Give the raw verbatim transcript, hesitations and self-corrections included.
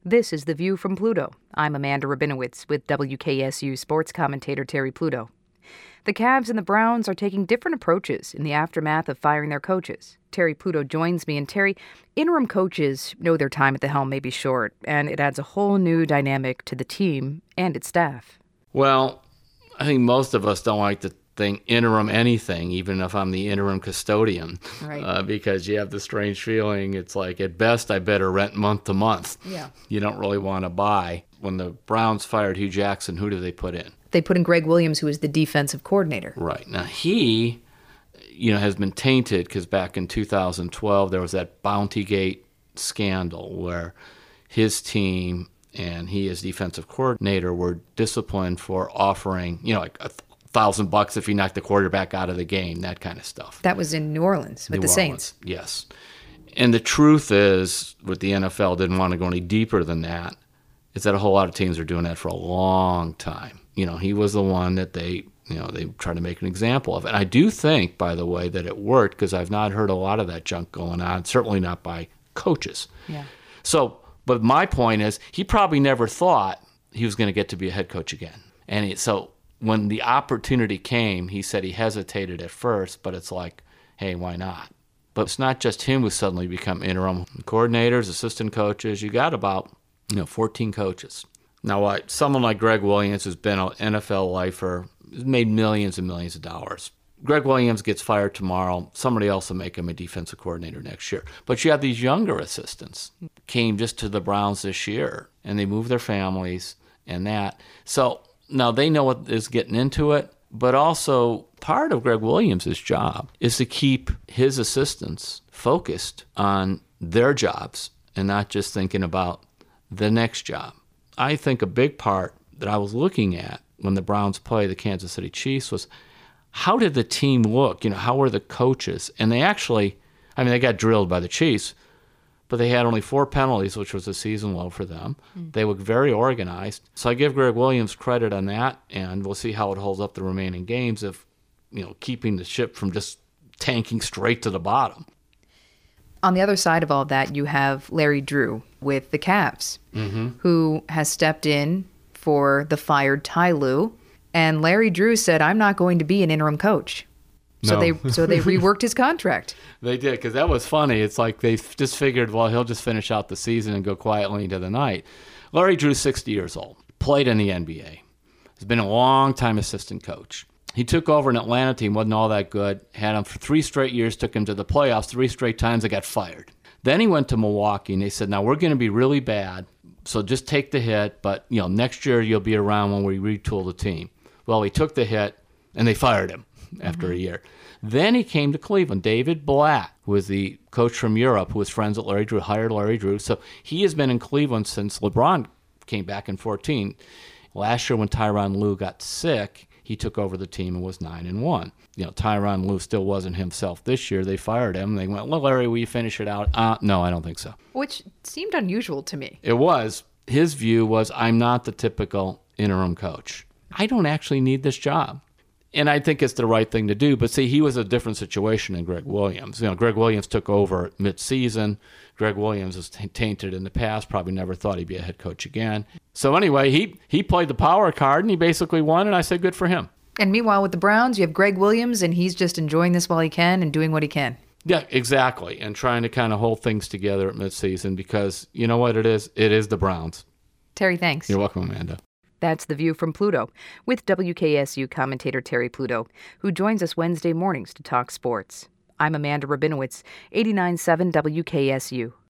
This is The View from Pluto. I'm Amanda Rabinowitz with W K S U sports commentator Terry Pluto. The Cavs and the Browns are taking different approaches in the aftermath of firing their coaches. Terry Pluto joins me. And Terry, interim coaches know their time at the helm may be short, and it adds a whole new dynamic to the team and its staff. Well, I think most of us don't like to think interim anything, even if I'm the interim custodian, Right. uh, because you have the strange feeling it's like, at best, I better rent month to month. Yeah. You don't really want to buy. When the Browns fired Hugh Jackson, who did they put in? They put in Greg Williams, who is the defensive coordinator. Right. Now, he, you know, has been tainted because back in two thousand twelve, there was that Bountygate scandal where his team and he as defensive coordinator were disciplined for offering, you know, like a thousand bucks if you knock the quarterback out of the game, that kind of stuff. That was in New Orleans with New the Orleans, Saints. yes. And the truth is, what the N F L didn't want to go any deeper than that, is that a whole lot of teams are doing that for a long time. You know, he was the one that they, you know, they tried to make an example of. And I do think, by the way, that it worked, because I've not heard a lot of that junk going on, certainly not by coaches. Yeah. So, but my point is, he probably never thought he was going to get to be a head coach again. And he, so when the opportunity came, he said he hesitated at first, but it's like, hey, why not? But it's not just him who's suddenly become interim coordinators, assistant coaches. You got about, you know, fourteen coaches. Now, uh, someone like Greg Williams, who's been an N F L lifer, has made millions and millions of dollars. Greg Williams gets fired tomorrow. Somebody else will make him a defensive coordinator next year. But you have these younger assistants came just to the Browns this year, and they moved their families and that. So now they know what is getting into it, but also part of Greg Williams' job is to keep his assistants focused on their jobs and not just thinking about the next job. I think a big part that I was looking at when the Browns played the Kansas City Chiefs was, how did the team look? You know, how were the coaches? And they actually, I mean, they got drilled by the Chiefs, but they had only four penalties, which was a season low for them. Mm. They looked very organized. So I give Greg Williams credit on that, and we'll see how it holds up the remaining games of, you know, keeping the ship from just tanking straight to the bottom. On the other side of all that, you have Larry Drew with the Cavs, mm-hmm. who has stepped in for the fired Ty Lue. And Larry Drew said, I'm not going to be an interim coach. So no. they so they reworked his contract. They did, because that was funny. It's like they just figured, well, he'll just finish out the season and go quietly into the night. Larry Drew's sixty years old, played in the N B A. He's been a long-time assistant coach. He took over an Atlanta team, wasn't all that good, had him for three straight years, took him to the playoffs three straight times, they got fired. Then he went to Milwaukee, and they said, now we're going to be really bad, so just take the hit, but you know next year you'll be around when we retool the team. Well, he took the hit, and they fired him after mm-hmm. a year. Then he came to Cleveland. David Blatt, who was the coach from Europe, who was friends with Larry Drew, hired Larry Drew. So he has been in Cleveland since LeBron came back in fourteen. Last year when Tyronn Lue got sick, he took over the team and was nine and one. You know, Tyronn Lue still wasn't himself this year. They fired him. They went, well, Larry, will you finish it out? Uh, no, I don't think so. Which seemed unusual to me. It was. His view was, I'm not the typical interim coach. I don't actually need this job. And I think it's the right thing to do. But see, he was a different situation than Greg Williams. You know, Greg Williams took over mid-season. Greg Williams was t- tainted in the past, probably never thought he'd be a head coach again. So anyway, he, he played the power card, and he basically won, and I said good for him. And meanwhile, with the Browns, you have Greg Williams, and he's just enjoying this while he can and doing what he can. Yeah, exactly, and trying to kind of hold things together at mid-season because you know what it is? It is the Browns. Terry, thanks. You're welcome, Amanda. That's The View from Pluto with W K S U commentator Terry Pluto, who joins us Wednesday mornings to talk sports. I'm Amanda Rabinowitz, eighty-nine point seven W K S U.